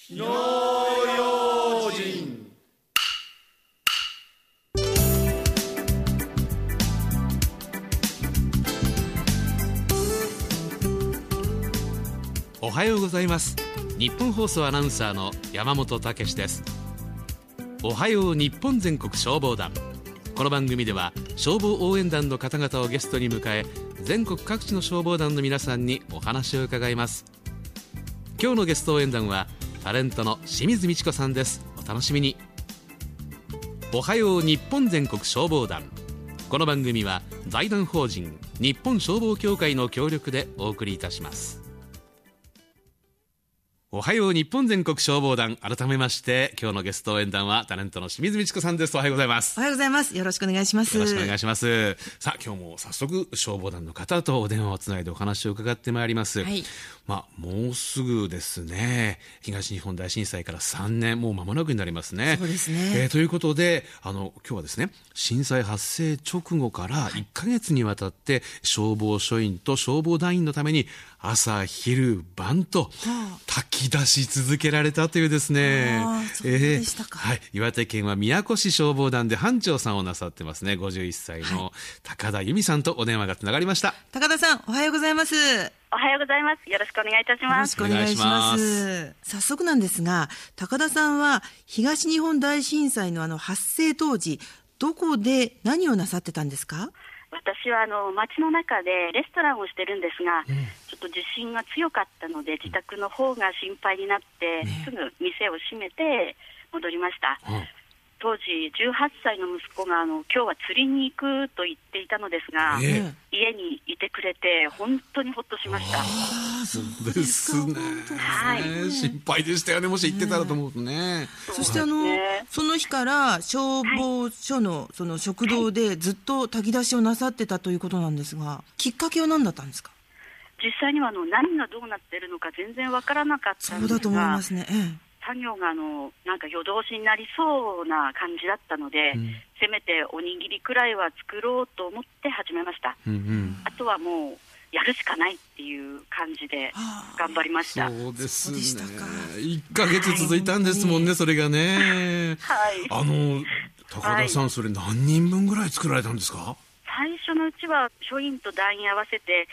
火の用心。 おはようございます。日本放送アナウンサーの山本武史です。おはよう日本全国消防団。この番組では消防応援団の方々をゲストに迎え、全国各地の消防団の皆さんにお話を伺います。今日のゲスト応援団はタレントの清水美智子さんです。お楽しみに。おはよう日本全国消防団。この番組は財団法人日本消防協会の協力でお送りいたします。おはよう日本全国消防団。改めまして今日のゲスト応援団はタレントの清水美智子さんです。おはようございます。 おはようございます。よろしくお願いします。 よろしくお願いします。さあ今日も早速消防団の方とお電話をつないでお話を伺ってまいります。はい、もうすぐですね、東日本大震災から3年もう間もなくになりますね。 そうですね。 ということで今日はですね、震災発生直後から1ヶ月にわたって消防署員と消防団員のために朝昼晩と炊き出し続けられたというですね。 そうでしたか。 はい、岩手県は宮古市消防団で班長さんをなさってますね、51歳の高田由美さんとお電話がつながりました。 高田さん、おはようございます。 おはようございます。よろしくお願いいたします。 よろしくお願いします。早速なんですが、高田さんは東日本大震災の発生当時、どこで何をなさってたんですか？ 私は街の中でレストランをしてるんですが、ちょっと地震が強かったので自宅の方が心配になって、すぐ店を閉めて戻りました。当時18歳の息子が今日は釣りに行くと言っていたのですが、家にいてくれて本当にほっとしました。 そうですね。 はい、 心配でしたよね、もし行ってたらと思うとね。 そしてその日から消防署のその食堂でずっと炊き出しをなさってたということなんですが、きっかけは何だったんですか？ 実際には何がどうなっているのか全然わからなかったんですが、 そうだと思いますね。 作業がなんか夜通しになりそうな感じだったので、せめておにぎりくらいは作ろうと思って始めました。あとはもうやるしかないっていう感じで頑張りました。 そうですね。1ヶ月続いたんですもんね、それがね。高田さん、それ何人分ぐらい作られたんですか？ 最初のうちは署員と団員合わせて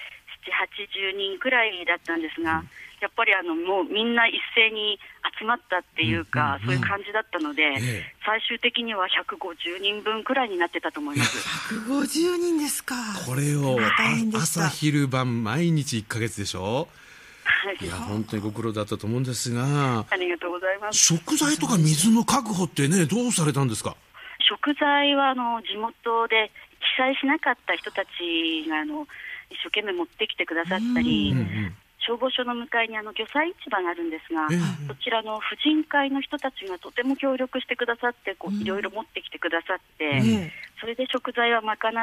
7、80人くらいだったんですが、やっぱりもうみんな一斉に集まったっていうか、そういう感じだったので、最終的には150人分くらいになってたと思います。 150人ですか。 これを朝昼晩毎日1ヶ月でしょ。いや本当にご苦労だったと思うんですが、 ありがとうございます。 食材とか水の確保ってね、どうされたんですか？ 食材は地元で被災しなかった人たちが一生懸命持ってきてくださったり、消防署の向かいに魚菜市場があるんですが、そちらの婦人会の人たちがとても協力してくださって、いろいろ持ってきてくださって、それで食材は賄って、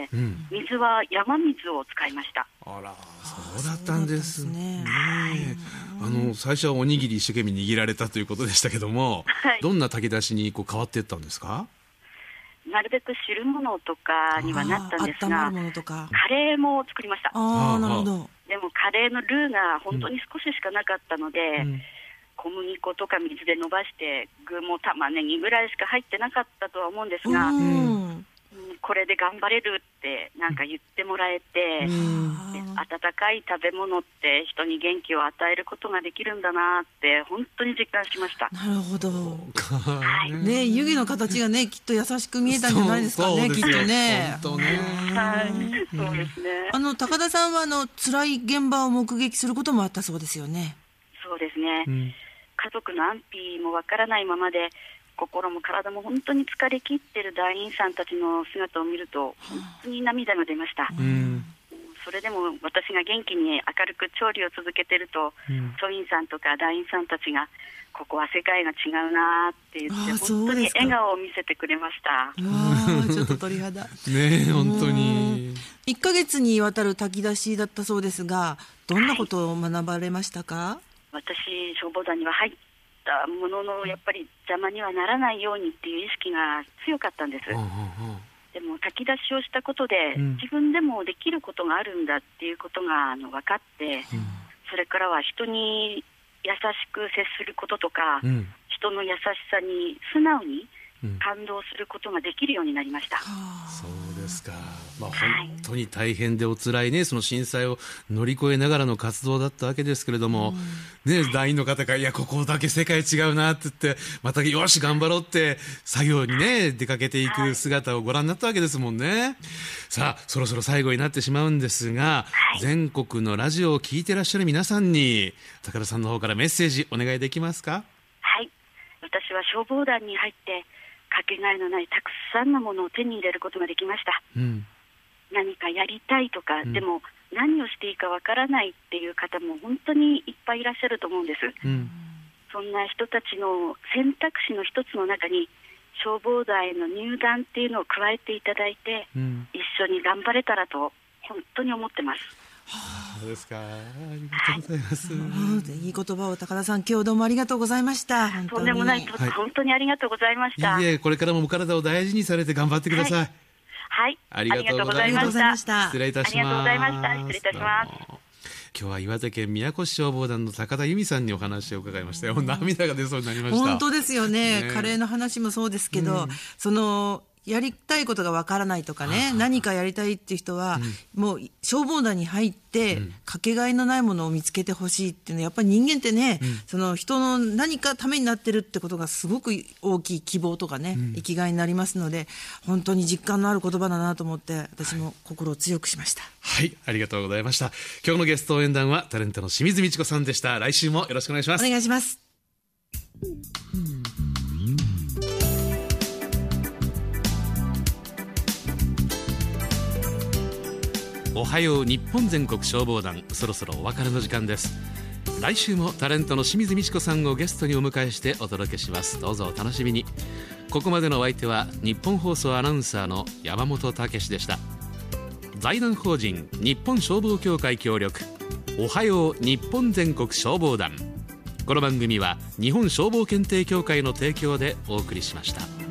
水は山水を使いました。 あら、そうだったんですね。最初はおにぎり一生懸命握られたということでしたけども、どんな炊き出しに変わっていったんですか？ なるべく汁物とかにはなったんですが、カレーも作りました。 なるほど。 でもカレーのルーが本当に少ししかなかったので、小麦粉とか水で伸ばして具も玉ねぎぐらいしか入ってなかったとは思うんですが、これで頑張れるってなんか言ってもらえて、温かい食べ物って人に元気を与えることができるんだなって本当に実感しました。 なるほど。湯気の形がね、きっと優しく見えたんじゃないですかね。きっとね。 そうですね。 高田さんは辛い現場を目撃することもあったそうですよね。 そうですね。家族の安否もわからないままで、心も体も本当に疲れ切っている団員さんたちの姿を見ると本当に涙が出ました。それでも私が元気に明るく調理を続けていると、署員さんとか団員さんたちがここは世界が違うなって言って本当に笑顔を見せてくれました。 ちょっと鳥肌ね、本当に 1ヶ月にわたる炊き出しだったそうですが、どんなことを学ばれましたか？ 私、消防団には入ったものの、やっぱり邪魔にはならないようにっていう意識が強かったんです。でも炊き出しをしたことで、自分でもできることがあるんだっていうことが分かって、それからは人に優しく接することとか、 うん、 人の優しさに素直に感動することができるようになりました。 そうですか。本当に大変でお辛いね、その震災を乗り越えながらの活動だったわけですけれども、団員の方がいやここだけ世界違うなって言ってまたよし頑張ろうって作業にね出かけていく姿をご覧になったわけですもんね。さあそろそろ最後になってしまうんですが、全国のラジオを聞いてらっしゃる皆さんに高田さんの方からメッセージお願いできますか？ はい、私は消防団に入ってかけがえのないたくさんのものを手に入れることができました。何かやりたいとか、でも何をしていいかわからないっていう方も本当にいっぱいいらっしゃると思うんです。そんな人たちの選択肢の一つの中に消防団への入団っていうのを加えていただいて、一緒に頑張れたらと本当に思ってます。 そうですか。ありがとうございます。 いい言葉を高田さん今日どうもありがとうございました。 とんでもない、本当にありがとうございました。 いえ、これからもお体を大事にされて頑張ってください。 はい、 ありがとうございました。 失礼いたします。 ありがとうございました。失礼いたします。 今日は岩手県宮古市消防団の高田由美さんにお話を伺いましたよ。涙が出そうになりました。 本当ですよね。カレーの話もそうですけど、やりたいことがわからないとかね、何かやりたいっていう人は、もう消防団に入ってかけがえのないものを見つけてほしいっていうのはやっぱり人間ってね、その人の何かためになってるってことがすごく大きい希望とかね、生きがいになりますので、本当に実感のある言葉だなと思って私も心を強くしました。 はい、ありがとうございました。今日のゲスト応援団はタレントの清水美智子さんでした。来週もよろしくお願いします。 お願いします。 おはよう日本全国消防団、そろそろお別れの時間です。来週もタレントの清水美智子さんをゲストにお迎えしてお届けします。どうぞお楽しみに。ここまでのお相手は日本放送アナウンサーの山本武でした。財団法人日本消防協会協力、おはよう日本全国消防団。この番組は日本消防検定協会の提供でお送りしました。